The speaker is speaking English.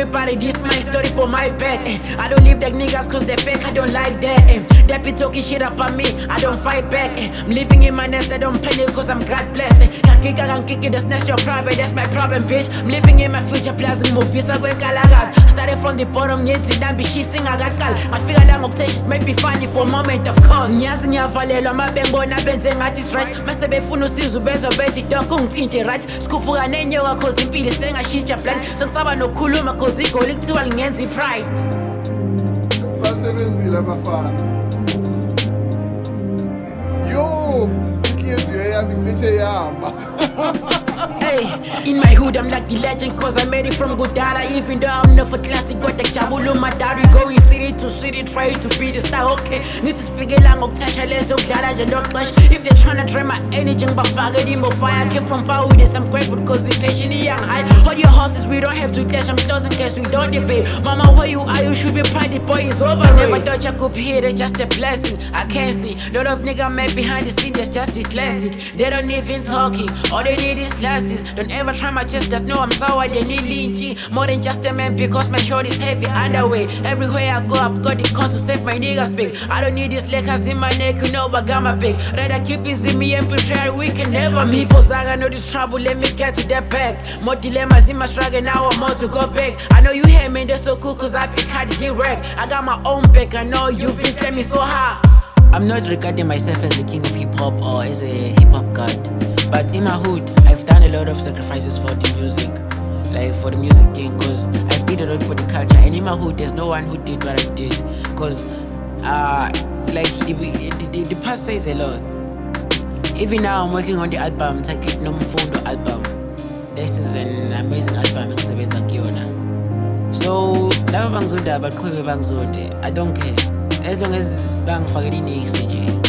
everybody, this my story for my back. I don't leave like niggas cause they fake, I don't like that. They be talking shit up on me, I don't fight back. I'm living in my nest, I don't panic cause I'm God blessed. That's not your problem, that's my problem, bitch. I'm living in my future, plazing movies, I went I started from the bottom, yet don't be shissing, I got call. I feel like I'm might be funny for a moment, of course. Nyazi nyavalelwa mabengona benze ngathi it's right. Mase befuna usizo bezwa bethi dog ungithinte right. Skhuphuka nenyoka cause impilo sengashintsha plan. Sengisaba nokukhuluma cause igoli kuthiwa lingenza ipride. Basebenzile abafana. Yo, inhliziyo yami icishe yama. Hey, in my hood I'm like the legend cause I made it from Godara. Even though I'm not for classic, got like Jabulu Madari. Going city to city, try to be the star, okay. Need to figure out Oktasha Lezo Gala Jalok Clash. If they're trying to drain my energy, but forget him fire. I came from far with this, I'm grateful cause the patient young high. Hold your horses, we don't have to clash. I'm closing case, we don't debate. Mama, where you are, you should be proud, the boy is over. Never thought I could hear it, just a blessing. I can't see. Lot of nigga made behind the scene, that's just the classic. They don't even talking, all they need is classes. Don't ever try my chest, just know I'm sour, they need lynchy. More than just a man because my short is heavy underway. Everywhere I go, I've got the cause to save my niggas big. I don't need these Lakers in my neck, you know I got my big. Rather keep it in me and pretend we can never meet. For Zaga, know this trouble, let me get to that back. More dilemmas in my struggle, now I'm more to go back. I know you hear me, they're so cool cause I've been carried in wreck. I got my own back, I know you've been claiming so hard. I'm not regarding myself as the king of hip-hop or as a hip-hop god. But in my hood, I've done a lot of sacrifices for the music. Like for the music thing, cause I've did a lot for the culture. And in my hood, there's no one who did what I did. Cause like the past says a lot. Even now I'm working on the album, it's like No Mfundo album. This is an amazing album, ngisebenza kuyona. So laba bangizonda abaqhubeke bangizonde, I don't care. As long as bangifakela inext nje.